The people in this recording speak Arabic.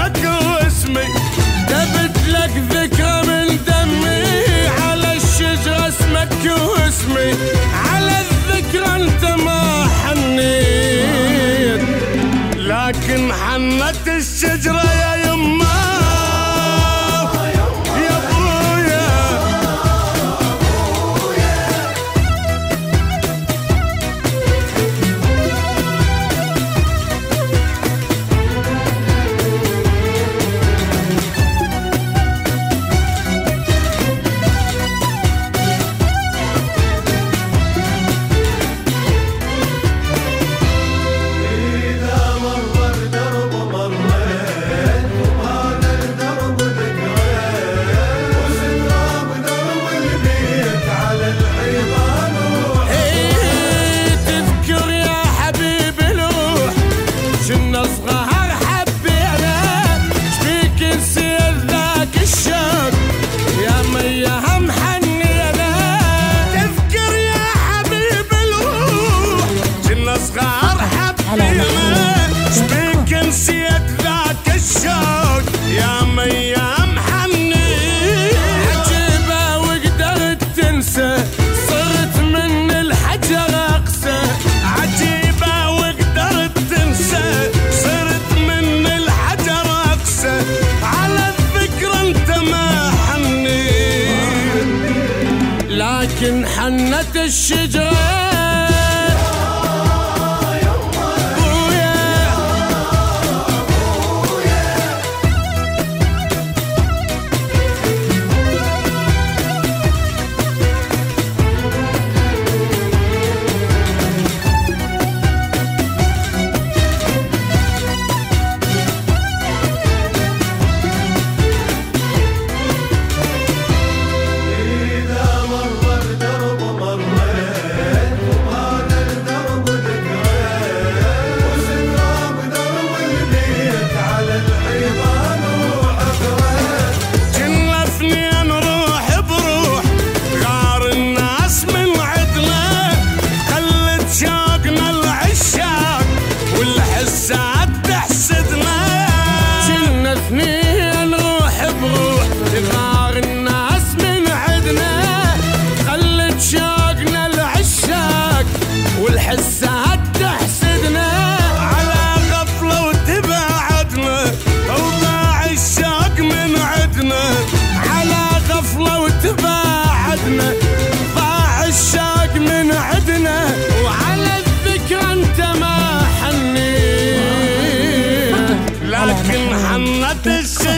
اسمك واسمي، جبت لك ذكرى من دمي على الشجرة اسمك واسمي، على الذكرى انت ما حنيت، لكن حنت الشجرة يا يما يا ابويا. شبيك نسيت ذاك الشوق يا ميام حني، عجيبة وقدرت تنسى صرت من الحجر أقسى، عجيبة وقدرت تنسى صرت من الحجر أقسى، على الذكرى انت ما حنيت، لكن حنت الشجرة والحسات تحسدنا، على غفلة وتبعدنا وضاع الشوق من عدنا، على غفلة وتبعدنا ضاع الشوق من عدنا، وعلى الذكرى انت ما حنيت، لكن حنت الشجرة